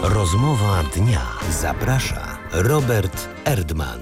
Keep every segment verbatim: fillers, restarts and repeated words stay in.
Rozmowa dnia. Zaprasza Robert Erdman.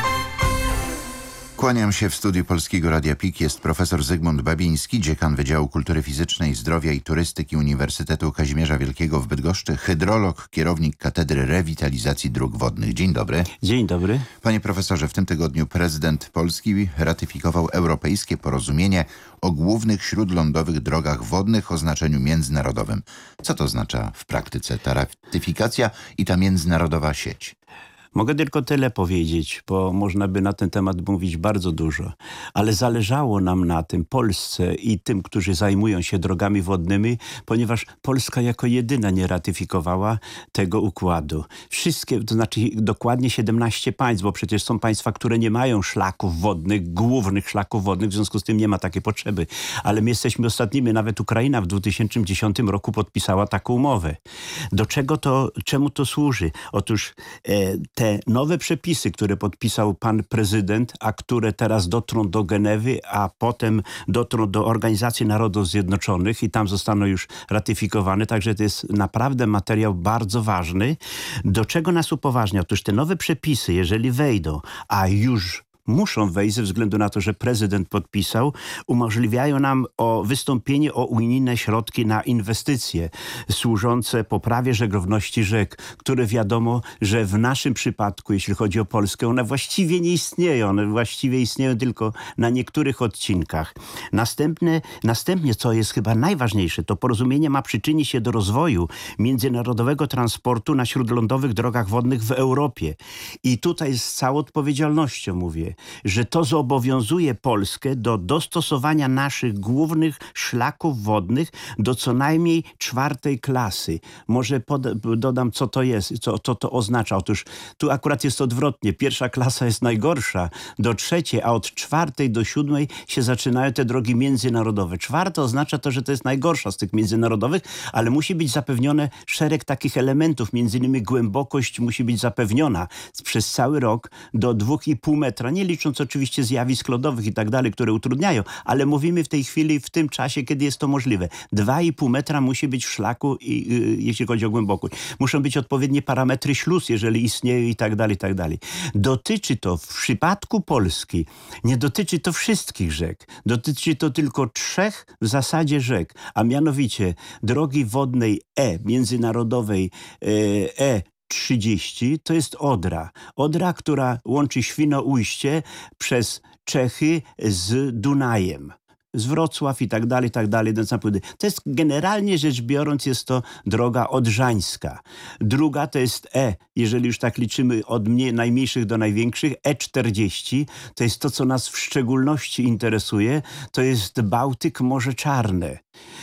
Kłaniam się. W studiu Polskiego Radia P I K jest profesor Zygmunt Babiński, dziekan Wydziału Kultury Fizycznej, Zdrowia i Turystyki Uniwersytetu Kazimierza Wielkiego w Bydgoszczy, hydrolog, kierownik Katedry Rewitalizacji Dróg Wodnych. Dzień dobry. Dzień dobry. Panie profesorze, w tym tygodniu prezydent Polski ratyfikował europejskie porozumienie o głównych śródlądowych drogach wodnych o znaczeniu międzynarodowym. Co to oznacza w praktyce ta ratyfikacja i ta międzynarodowa sieć? Mogę tylko tyle powiedzieć, bo można by na ten temat mówić bardzo dużo. Ale zależało nam na tym, Polsce i tym, którzy zajmują się drogami wodnymi, ponieważ Polska jako jedyna nie ratyfikowała tego układu. Wszystkie, to znaczy dokładnie siedemnaście państw, bo przecież są państwa, które nie mają szlaków wodnych, głównych szlaków wodnych, w związku z tym nie ma takiej potrzeby. Ale my jesteśmy ostatnimi, nawet Ukraina w dwa tysiące dziesiątym roku podpisała taką umowę. Do czego to, czemu to służy? Otóż e, te nowe przepisy, które podpisał pan prezydent, a które teraz dotrą do Genewy, a potem dotrą do Organizacji Narodów Zjednoczonych i tam zostaną już ratyfikowane. Także to jest naprawdę materiał bardzo ważny. Do czego nas upoważnia? Otóż te nowe przepisy, jeżeli wejdą, a już muszą wejść ze względu na to, że prezydent podpisał, umożliwiają nam o wystąpienie o unijne środki na inwestycje służące poprawie żeglowności rzek, które wiadomo, że w naszym przypadku, jeśli chodzi o Polskę, one właściwie nie istnieją. One właściwie istnieją tylko na niektórych odcinkach. Następne, następnie, co jest chyba najważniejsze, to porozumienie ma przyczynić się do rozwoju międzynarodowego transportu na śródlądowych drogach wodnych w Europie. I tutaj z całą odpowiedzialnością mówię, że to zobowiązuje Polskę do dostosowania naszych głównych szlaków wodnych do co najmniej czwartej klasy. Może pod, dodam, co to jest, co, co to oznacza. Otóż tu akurat jest odwrotnie. Pierwsza klasa jest najgorsza do trzeciej, a od czwartej do siódmej się zaczynają te drogi międzynarodowe. Czwarta oznacza to, że to jest najgorsza z tych międzynarodowych, ale musi być zapewnione szereg takich elementów, między innymi głębokość musi być zapewniona przez cały rok do dwóch i pół metra. Nie licząc oczywiście zjawisk lodowych i tak dalej, które utrudniają, ale mówimy w tej chwili, w tym czasie, kiedy jest to możliwe. Dwa i pół metra musi być w szlaku, i, y, jeśli chodzi o głębokość. Muszą być odpowiednie parametry śluz, jeżeli istnieją i tak dalej, i tak dalej. Dotyczy to w przypadku Polski, nie dotyczy to wszystkich rzek. Dotyczy to tylko trzech w zasadzie rzek, a mianowicie drogi wodnej E, międzynarodowej e, E, trzydzieści, to jest Odra. Odra, która łączy Świnoujście przez Czechy z Dunajem. Z Wrocław i tak dalej, i tak dalej. To jest generalnie rzecz biorąc, jest to droga odrzańska. Druga to jest E, jeżeli już tak liczymy od mniej, najmniejszych do największych, E czterdzieści. To jest to, co nas w szczególności interesuje. To jest Bałtyk, Morze Czarne.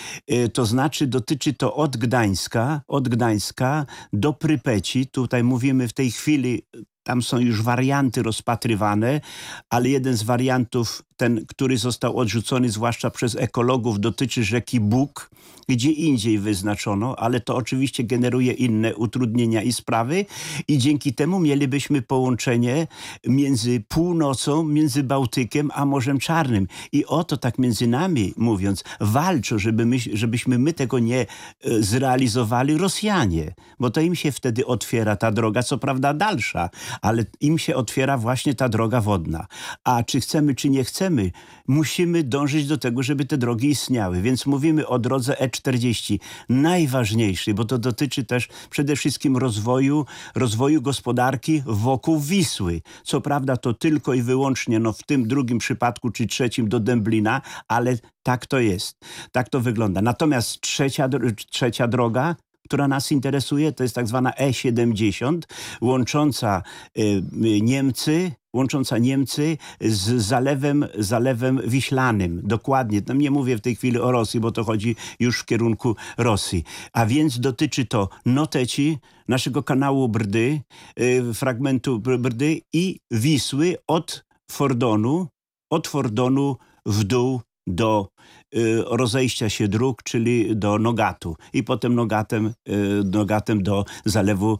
To znaczy dotyczy to od Gdańska, od Gdańska do Prypeci. Tutaj mówimy w tej chwili, tam są już warianty rozpatrywane, ale jeden z wariantów, ten, który został odrzucony zwłaszcza przez ekologów, dotyczy rzeki Bug, gdzie indziej wyznaczono, ale to oczywiście generuje inne utrudnienia i sprawy i dzięki temu mielibyśmy połączenie między północą, między Bałtykiem a Morzem Czarnym. I o to tak między nami mówiąc, walczą, żeby my, żebyśmy my tego nie e, zrealizowali Rosjanie, bo to im się wtedy otwiera ta droga, co prawda dalsza, ale im się otwiera właśnie ta droga wodna. A czy chcemy, czy nie chcemy, musimy dążyć do tego, żeby te drogi istniały. Więc mówimy o drodze E czterdzieści, najważniejszej, bo to dotyczy też przede wszystkim rozwoju, rozwoju gospodarki wokół Wisły. Co prawda to tylko i wyłącznie no, w tym drugim przypadku, czy trzecim do Dęblina, ale tak to jest. Tak to wygląda. Natomiast trzecia, trzecia droga, która nas interesuje, to jest tak zwana E siedemdziesiąt, łącząca y, Niemcy, łącząca Niemcy z zalewem, zalewem Wiślanym. Dokładnie. Tam nie mówię w tej chwili o Rosji, bo to chodzi już w kierunku Rosji. A więc dotyczy to Noteci, naszego kanału Brdy, y, fragmentu Brdy i Wisły od Fordonu, od Fordonu w dół do y, rozejścia się dróg, czyli do Nogatu i potem Nogatem, y, Nogatem do Zalewu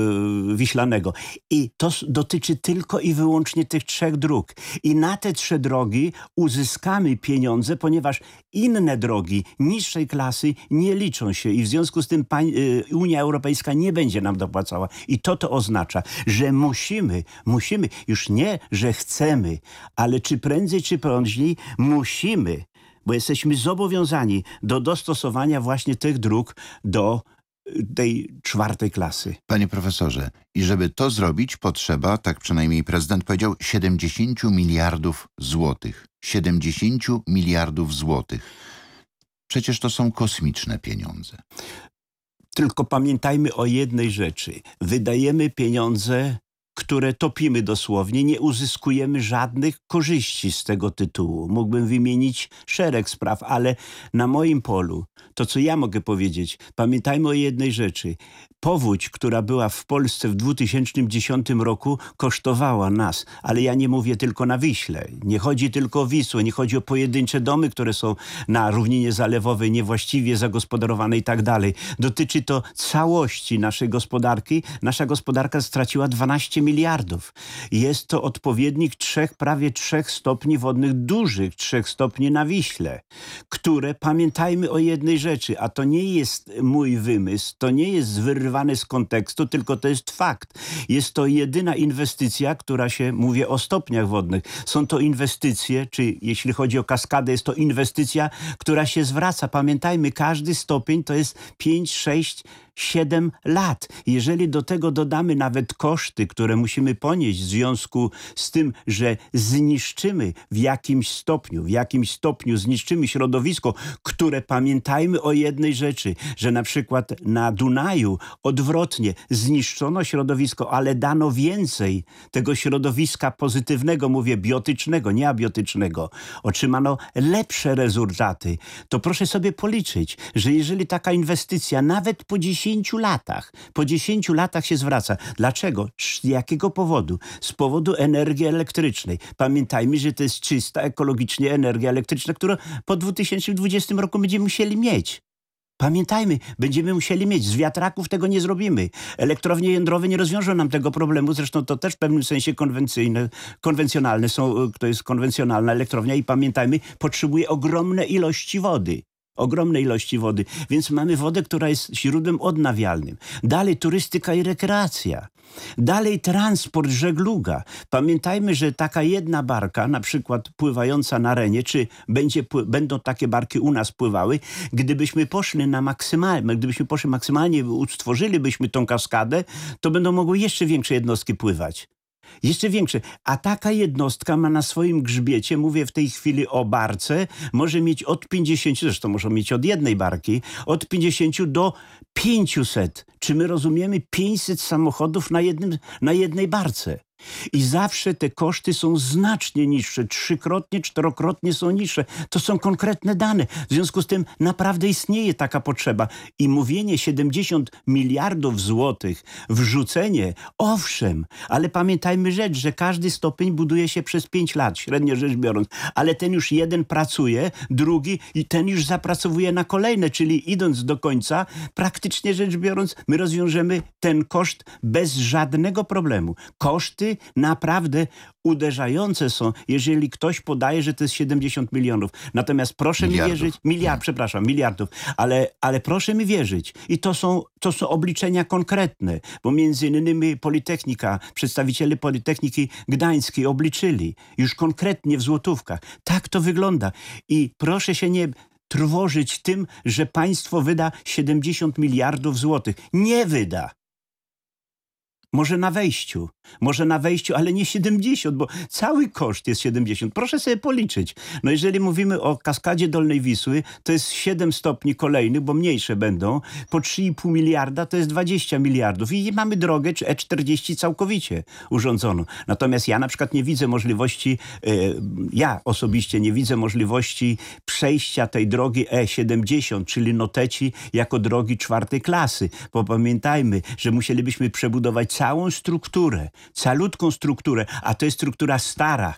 y, Wiślanego. I to s- dotyczy tylko i wyłącznie tych trzech dróg. I na te trzy drogi uzyskamy pieniądze, ponieważ inne drogi niższej klasy nie liczą się i w związku z tym pań, y, Unia Europejska nie będzie nam dopłacała. I to to oznacza, że musimy, musimy, już nie, że chcemy, ale czy prędzej, czy później musimy, bo jesteśmy zobowiązani do dostosowania właśnie tych dróg do y, tej czwartej klasy. Panie profesorze, i żeby to zrobić potrzeba, tak przynajmniej prezydent powiedział, siedemdziesiąt miliardów złotych. siedemdziesiąt miliardów złotych. Przecież to są kosmiczne pieniądze. Tylko pamiętajmy o jednej rzeczy. Wydajemy pieniądze, które topimy dosłownie, nie uzyskujemy żadnych korzyści z tego tytułu. Mógłbym wymienić szereg spraw, ale na moim polu, to co ja mogę powiedzieć, pamiętajmy o jednej rzeczy. Powódź, która była w Polsce w dwa tysiące dziesiątym roku, kosztowała nas, ale ja nie mówię tylko na Wiśle. Nie chodzi tylko o Wisłę, nie chodzi o pojedyncze domy, które są na równinie zalewowej, niewłaściwie zagospodarowane i tak dalej. Dotyczy to całości naszej gospodarki. Nasza gospodarka straciła dwanaście miliardów. Jest to odpowiednik trzech, prawie trzech stopni wodnych, dużych trzech stopni na Wiśle, które, pamiętajmy o jednej rzeczy, a to nie jest mój wymysł, to nie jest wyrwane z kontekstu, tylko to jest fakt. Jest to jedyna inwestycja, która się, mówię o stopniach wodnych, są to inwestycje, czy jeśli chodzi o kaskadę, jest to inwestycja, która się zwraca. Pamiętajmy, każdy stopień to jest pięć, sześć, siedem lat. Jeżeli do tego dodamy nawet koszty, które musimy ponieść w związku z tym, że zniszczymy w jakimś stopniu, w jakimś stopniu zniszczymy środowisko, które, pamiętajmy o jednej rzeczy, że na przykład na Dunaju odwrotnie zniszczono środowisko, ale dano więcej tego środowiska pozytywnego, mówię biotycznego, nie abiotycznego. Otrzymano lepsze rezultaty. To proszę sobie policzyć, że jeżeli taka inwestycja nawet po dziesięciu latach, po dziesięciu latach się zwraca. Dlaczego? Z jakiego powodu? Z powodu energii elektrycznej. Pamiętajmy, że to jest czysta, ekologicznie energia elektryczna, którą po dwa tysiące dwudziestym roku będziemy musieli mieć. Pamiętajmy, będziemy musieli mieć. Z wiatraków tego nie zrobimy. Elektrownie jądrowe nie rozwiążą nam tego problemu. Zresztą to też w pewnym sensie konwencyjne, konwencjonalne są, to jest konwencjonalna elektrownia i pamiętajmy, potrzebuje ogromne ilości wody. Ogromne ilości wody, więc mamy wodę, która jest źródłem odnawialnym. Dalej turystyka i rekreacja. Dalej transport, żegluga. Pamiętajmy, że taka jedna barka, na przykład pływająca na Renie, czy będzie, będą takie barki u nas pływały, gdybyśmy poszli na maksymalnie, gdybyśmy poszli maksymalnie, stworzylibyśmy tą kaskadę, to będą mogły jeszcze większe jednostki pływać. Jeszcze większe. A taka jednostka ma na swoim grzbiecie, mówię w tej chwili o barce, może mieć od pięćdziesięciu, zresztą może mieć od jednej barki, od pięćdziesięciu do pięciuset. Czy my rozumiemy pięćset samochodów na, jednym, na jednej barce? I zawsze te koszty są znacznie niższe, trzykrotnie, czterokrotnie są niższe. To są konkretne dane. W związku z tym naprawdę istnieje taka potrzeba. I mówienie siedemdziesiąt miliardów złotych, wrzucenie, owszem, ale pamiętajmy rzecz, że każdy stopień buduje się przez pięć lat, średnio rzecz biorąc. Ale ten już jeden pracuje, drugi i ten już zapracowuje na kolejne, czyli idąc do końca, praktycznie rzecz biorąc, my rozwiążemy ten koszt bez żadnego problemu. Koszty naprawdę uderzające są, jeżeli ktoś podaje, że to jest siedemdziesiąt milionów. Natomiast proszę Miliardów. mi wierzyć, miliard, przepraszam, miliardów, ale, ale proszę mi wierzyć. I to są, to są obliczenia konkretne, bo między innymi Politechnika, przedstawiciele Politechniki Gdańskiej obliczyli już konkretnie w złotówkach. Tak to wygląda. I proszę się nie trwożyć tym, że państwo wyda siedemdziesiąt miliardów złotych. Nie wyda. Może na wejściu, może na wejściu, ale nie siedemdziesiąt, bo cały koszt jest siedemdziesiąt. Proszę sobie policzyć. No jeżeli mówimy o kaskadzie Dolnej Wisły, to jest siedem stopni kolejnych, bo mniejsze będą. Po trzy i pół miliarda to jest dwadzieścia miliardów. I mamy drogę E czterdzieści całkowicie urządzoną. Natomiast ja na przykład nie widzę możliwości, e, ja osobiście nie widzę możliwości przejścia tej drogi E siedemdziesiąt, czyli Noteci, jako drogi czwartej klasy. Bo pamiętajmy, że musielibyśmy przebudować całą strukturę, calutką strukturę, a to jest struktura stara.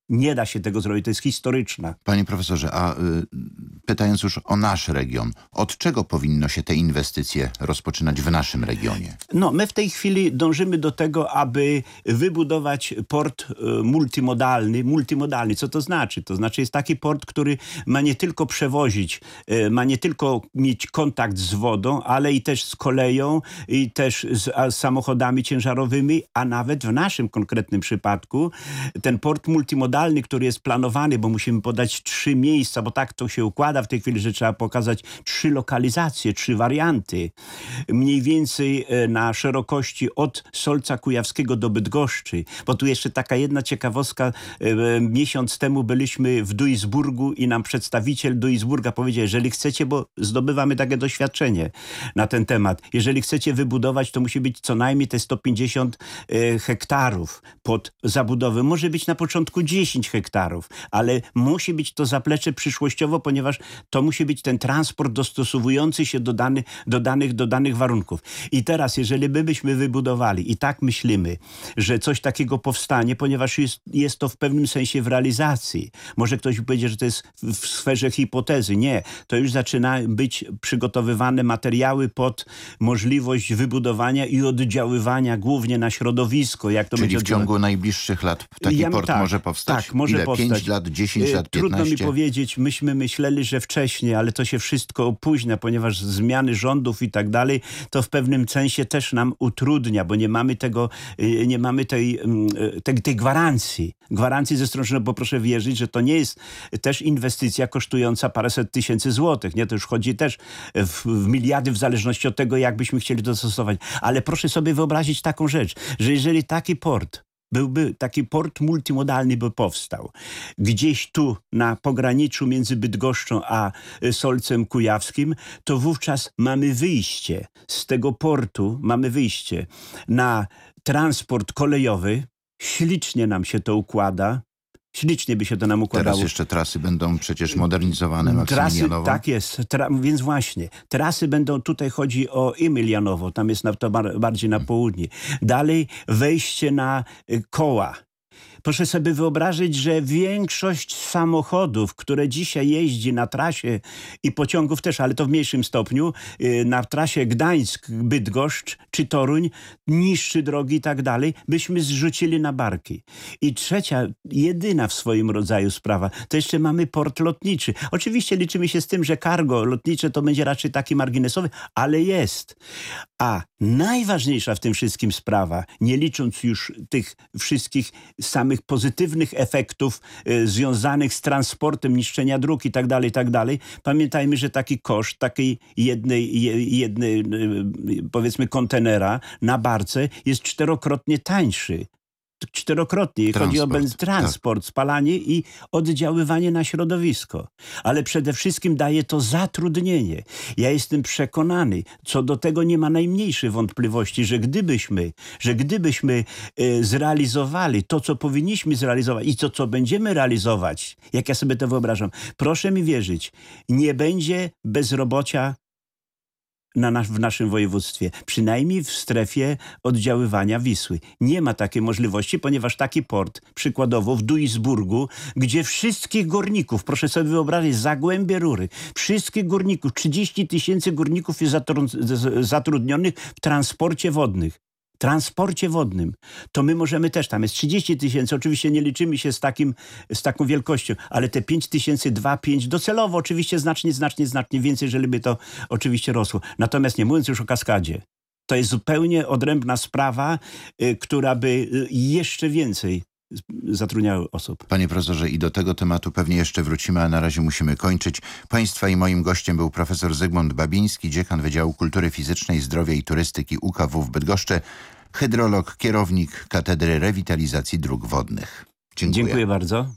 Nie da się tego zrobić, to jest historyczna. Panie profesorze, a y, pytając już o nasz region, od czego powinno się te inwestycje rozpoczynać w naszym regionie? No, my w tej chwili dążymy do tego, aby wybudować port y, multimodalny. Multimodalny, co to znaczy? To znaczy jest taki port, który ma nie tylko przewozić, y, ma nie tylko mieć kontakt z wodą, ale i też z koleją, i też z, a, z samochodami ciężarowymi, a nawet w naszym konkretnym przypadku ten port multimodalny, który jest planowany, bo musimy podać trzy miejsca, bo tak to się układa w tej chwili, że trzeba pokazać trzy lokalizacje, trzy warianty. Mniej więcej na szerokości od Solca Kujawskiego do Bydgoszczy. Bo tu jeszcze taka jedna ciekawostka. Miesiąc temu byliśmy w Duisburgu i nam przedstawiciel Duisburga powiedział, jeżeli chcecie, bo zdobywamy takie doświadczenie na ten temat, jeżeli chcecie wybudować, to musi być co najmniej te sto pięćdziesiąt hektarów pod zabudowę. Może być na początku dziesięć hektarów, ale musi być to zaplecze przyszłościowo, ponieważ to musi być ten transport dostosowujący się do, dany, do, danych, do danych warunków. I teraz, jeżeli my byśmy wybudowali i tak myślimy, że coś takiego powstanie, ponieważ jest, jest to w pewnym sensie w realizacji. Może ktoś powiedzie, że to jest w sferze hipotezy. Nie. To już zaczyna być przygotowywane materiały pod możliwość wybudowania i oddziaływania głównie na środowisko. Jak to Czyli będzie w ciągu najbliższych lat taki ja, port tak, może powstać? Tak, może Ile? powstać. pięć lat, dziesięć lat, Trudno piętnaście? mi powiedzieć. Myśmy myśleli, że wcześniej, ale to się wszystko opóźnia, ponieważ zmiany rządów i tak dalej, to w pewnym sensie też nam utrudnia, bo nie mamy tego, nie mamy tej, tej, tej gwarancji. Gwarancji ze strony, bo proszę wierzyć, że to nie jest też inwestycja kosztująca paręset tysięcy złotych. Nie? To już chodzi też w, w miliardy w zależności od tego, jak byśmy chcieli dostosować. Ale proszę sobie wyobrazić taką rzecz, że jeżeli taki port byłby taki port multimodalny by powstał. Gdzieś tu na pograniczu między Bydgoszczą a Solcem Kujawskim, to wówczas mamy wyjście z tego portu, mamy wyjście na transport kolejowy. Ślicznie nam się to układa. Ślicznie by się to nam układało. Teraz jeszcze trasy będą przecież modernizowane Trasy, Maksymilianowo. tak jest. Tra, więc właśnie. Trasy będą, tutaj chodzi o Emilianowo, tam jest na, to bar, bardziej na południe. Dalej wejście na y, koła. Proszę sobie wyobrazić, że większość samochodów, które dzisiaj jeździ na trasie i pociągów też, ale to w mniejszym stopniu, na trasie Gdańsk-Bydgoszcz czy Toruń, niszczy drogi i tak dalej, byśmy zrzucili na barki. I trzecia, jedyna w swoim rodzaju sprawa, to jeszcze mamy port lotniczy. Oczywiście liczymy się z tym, że cargo lotnicze to będzie raczej taki marginesowy, ale jest. A najważniejsza w tym wszystkim sprawa, nie licząc już tych wszystkich samych pozytywnych efektów y, związanych z transportem, niszczenia dróg i tak dalej, i tak dalej. Pamiętajmy, że taki koszt takiej jednej, jednej y, powiedzmy kontenera na barce jest czterokrotnie tańszy. Czterokrotnie. Transport, Chodzi o benz- transport, tak. Spalanie i oddziaływanie na środowisko. Ale przede wszystkim daje to zatrudnienie. Ja jestem przekonany, co do tego nie ma najmniejszej wątpliwości, że gdybyśmy, że gdybyśmy e, zrealizowali to, co powinniśmy zrealizować i to, co będziemy realizować, jak ja sobie to wyobrażam, proszę mi wierzyć, nie będzie bezrobocia Na nas, w naszym województwie, przynajmniej w strefie oddziaływania Wisły. Nie ma takiej możliwości, ponieważ taki port, przykładowo w Duisburgu, gdzie wszystkich górników, proszę sobie wyobrazić, Zagłębie Rury, wszystkich górników, trzydzieści tysięcy górników jest zatrudnionych w transporcie wodnym. transporcie wodnym, to my możemy też, tam jest trzydzieści tysięcy, oczywiście nie liczymy się z, takim, z taką wielkością, ale te pięć tysięcy, dwa, pięć, docelowo oczywiście znacznie, znacznie, znacznie więcej, jeżeli by to oczywiście rosło. Natomiast nie mówiąc już o kaskadzie, to jest zupełnie odrębna sprawa, y, która by y, jeszcze więcej zatrudniały osób. Panie profesorze, i do tego tematu pewnie jeszcze wrócimy, a na razie musimy kończyć. Państwa i moim gościem był profesor Zygmunt Babiński, dziekan Wydziału Kultury Fizycznej, Zdrowia i Turystyki U K W w Bydgoszczy, hydrolog, kierownik Katedry Rewitalizacji Dróg Wodnych. Dziękuję. Dziękuję bardzo.